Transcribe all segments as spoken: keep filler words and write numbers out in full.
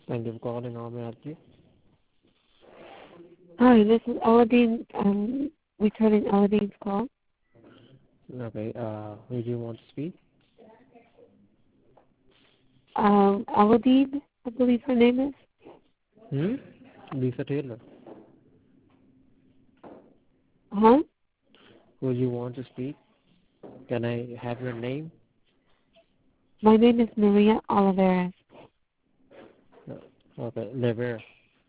Thank you for calling. How may I help you? Hi, this is Eladine. I'm returning Eladine's call. Okay. Uh, who do you want to speak? Um, Eladine, I believe her name is. Hmm? Lisa Taylor. Huh? Who do you want to speak? Can I have your name? My name is Maria Oliveras. No. Okay. Lever.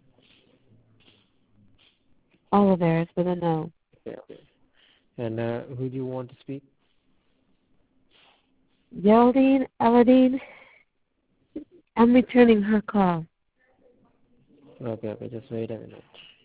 Oliveras with an O. Okay. Okay. And uh, who do you want to speak? Geraldine, Eladine, I'm returning her call. Okay. Okay. Just wait a minute.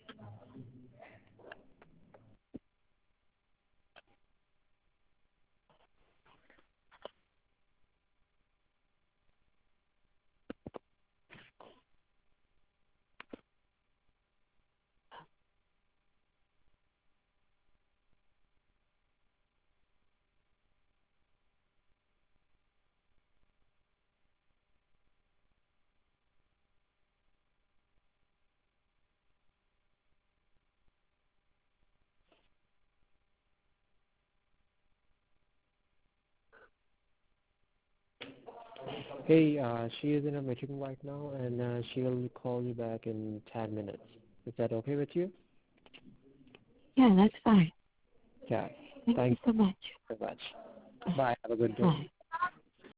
Hey, uh, she is in a meeting right now, and uh, she'll call you back in ten minutes. Is that okay with you? Yeah, that's fine. Yeah. Thank you Thank so much. you very much. Bye. Have a good day. Bye.